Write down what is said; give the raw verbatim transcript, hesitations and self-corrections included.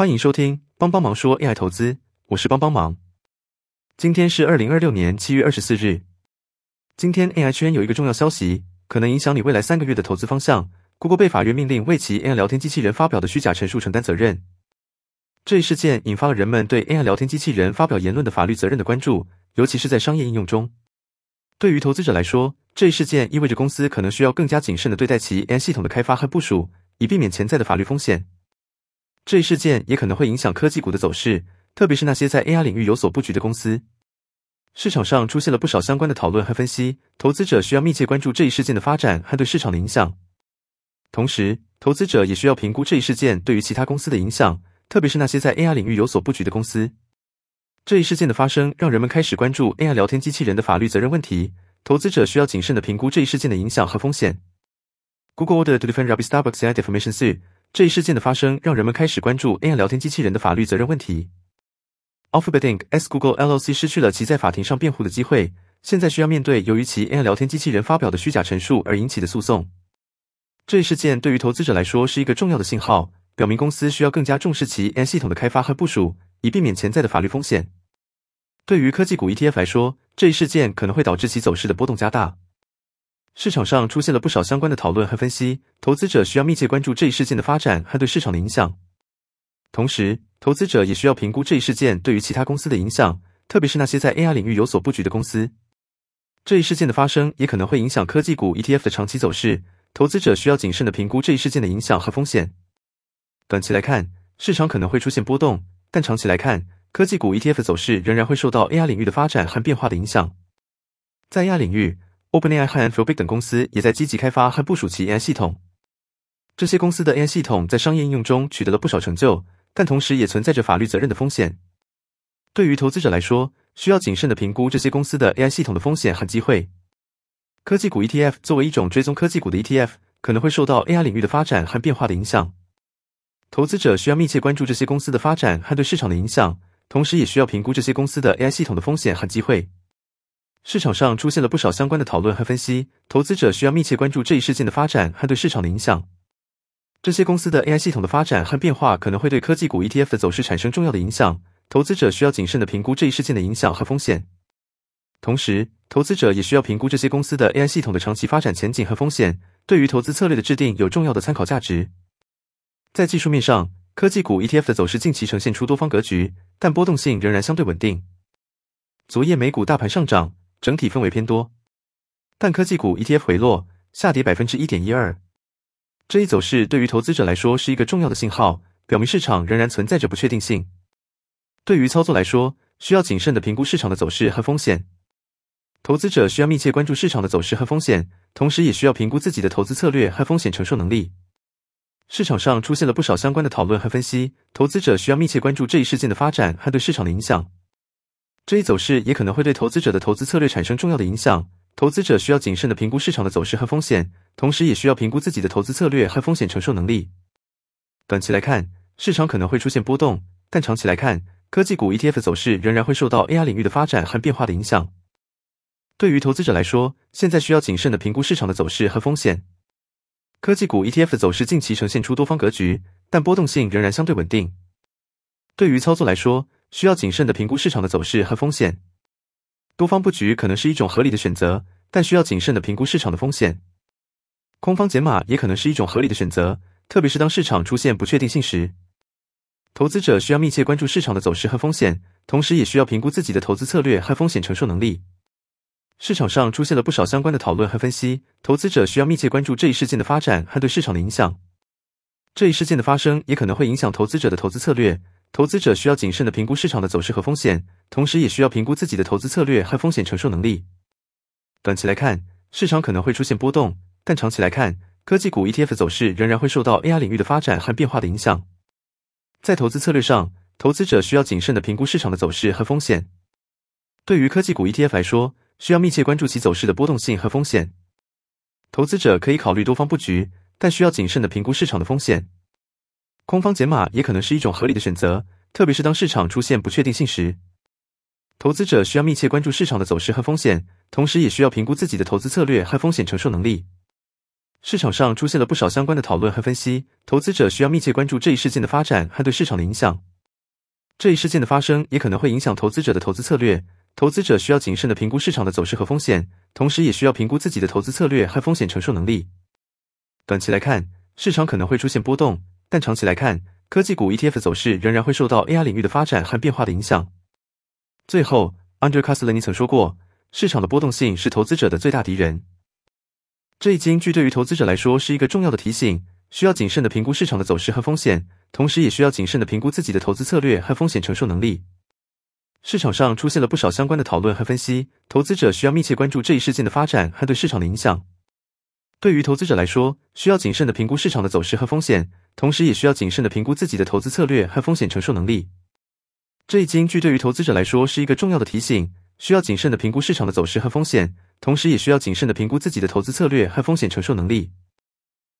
欢迎收听帮帮忙说 A I 投资，我是帮帮忙。今天是二零二六年七月二十四日。今天 A I 圈有一个重要消息，可能影响你未来三个月的投资方向。Google 被法院命令为其 A I 聊天机器人发表的虚假陈述承担责任。这一事件引发了人们对 A I 聊天机器人发表言论的法律责任的关注，尤其是在商业应用中。对于投资者来说，这一事件意味着公司可能需要更加谨慎地对待其 A I 系统的开发和部署，以避免潜在的法律风险。这一事件也可能会影响科技股的走势，特别是那些在 A I 领域有所布局的公司。市场上出现了不少相关的讨论和分析，投资者需要密切关注这一事件的发展和对市场的影响。同时，投资者也需要评估这一事件对于其他公司的影响，特别是那些在 A I 领域有所布局的公司。这一事件的发生让人们开始关注 A I 聊天机器人的法律责任问题，投资者需要谨慎地评估这一事件的影响和风险。Google ordered to defend Robbie Starbucks A I defamation suit。这一事件的发生让人们开始关注 A I 聊天机器人的法律责任问题。Alphabet Incorporated Google L L C 失去了其在法庭上辩护的机会，现在需要面对由于其 A I 聊天机器人发表的虚假陈述而引起的诉讼。这一事件对于投资者来说是一个重要的信号，表明公司需要更加重视其 A I 系统的开发和部署，以避免潜在的法律风险。对于科技股 E T F 来说，这一事件可能会导致其走势的波动加大。市场上出现了不少相关的讨论和分析，投资者需要密切关注这一事件的发展和对市场的影响。同时，投资者也需要评估这一事件对于其他公司的影响，特别是那些在 A I 领域有所布局的公司。这一事件的发生也可能会影响科技股 E T F 的长期走势，投资者需要谨慎地评估这一事件的影响和风险。短期来看，市场可能会出现波动，但长期来看，科技股 E T F 的走势仍然会受到 A I 领域的发展和变化的影响。在 A I 领域， OpenAI 和 Anthropic 等公司也在积极开发和部署其 A I 系统。这些公司的 A I 系统在商业应用中取得了不少成就，但同时也存在着法律责任的风险。对于投资者来说，需要谨慎地评估这些公司的 A I 系统的风险和机会。科技股 E T F 作为一种追踪科技股的 E T F， 可能会受到 A I 领域的发展和变化的影响。投资者需要密切关注这些公司的发展和对市场的影响，同时也需要评估这些公司的 A I 系统的风险和机会。市场上出现了不少相关的讨论和分析，投资者需要密切关注这一事件的发展和对市场的影响。这些公司的 A I 系统的发展和变化可能会对科技股 E T F 的走势产生重要的影响，投资者需要谨慎地评估这一事件的影响和风险。同时，投资者也需要评估这些公司的 A I 系统的长期发展前景和风险，对于投资策略的制定有重要的参考价值。在技术面上，科技股 E T F 的走势近期呈现出多方格局，但波动性仍然相对稳定。昨夜美股大盘上涨，整体氛围偏多，但科技股 E T F 回落，下跌 百分之一点一二。这一走势对于投资者来说是一个重要的信号，表明市场仍然存在着不确定性。对于操作来说，需要谨慎地评估市场的走势和风险。投资者需要密切关注市场的走势和风险，同时也需要评估自己的投资策略和风险承受能力。市场上出现了不少相关的讨论和分析，投资者需要密切关注这一事件的发展和对市场的影响。这一走势也可能会对投资者的投资策略产生重要的影响，投资者需要谨慎地评估市场的走势和风险，同时也需要评估自己的投资策略和风险承受能力。短期来看，市场可能会出现波动，但长期来看，科技股 E T F 的走势仍然会受到 A I 领域的发展和变化的影响。对于投资者来说，现在需要谨慎地评估市场的走势和风险。科技股 E T F 的走势近期呈现出多方格局，但波动性仍然相对稳定。对于操作来说，需要谨慎地评估市场的走势和风险。多方布局可能是一种合理的选择，但需要谨慎地评估市场的风险。空方减码也可能是一种合理的选择，特别是当市场出现不确定性时。投资者需要密切关注市场的走势和风险，同时也需要评估自己的投资策略和风险承受能力。市场上出现了不少相关的讨论和分析，投资者需要密切关注这一事件的发展和对市场的影响。这一事件的发生也可能会影响投资者的投资策略，投资者需要谨慎地评估市场的走势和风险，同时也需要评估自己的投资策略和风险承受能力。短期来看，市场可能会出现波动，但长期来看，科技股 E T F 走势仍然会受到 A I 领域的发展和变化的影响。在投资策略上，投资者需要谨慎地评估市场的走势和风险。对于科技股 E T F 来说，需要密切关注其走势的波动性和风险。投资者可以考虑多方布局，但需要谨慎地评估市场的风险。空方减码也可能是一种合理的选择，特别是当市场出现不确定性时。投资者需要密切关注市场的走势和风险，同时也需要评估自己的投资策略和风险承受能力。 市场上出现了不少相关的讨论和分析，投资者需要密切关注这一事件的发展和对市场的影响。这一事件的发生也可能会影响投资者的投资策略，投资者需要谨慎地评估市场的走势和风险，同时也需要评估自己的投资策略和风险承受能力。短期来看，市场可能会出现波动，但长期来看，科技股 E T F 的走势仍然会受到 A I 领域的发展和变化的影响。最后 ，Andrew Kastler 曾说过，市场的波动性是投资者的最大敌人。这一金句对于投资者来说是一个重要的提醒，需要谨慎地评估市场的走势和风险，同时也需要谨慎地评估自己的投资策略和风险承受能力。市场上出现了不少相关的讨论和分析，投资者需要密切关注这一事件的发展和对市场的影响。对于投资者来说，需要谨慎地评估市场的走势和风险，同时也需要谨慎地评估自己的投资策略和风险承受能力。这一金句对于投资者来说是一个重要的提醒，需要谨慎地评估市场的走势和风险，同时也需要谨慎地评估自己的投资策略和风险承受能力。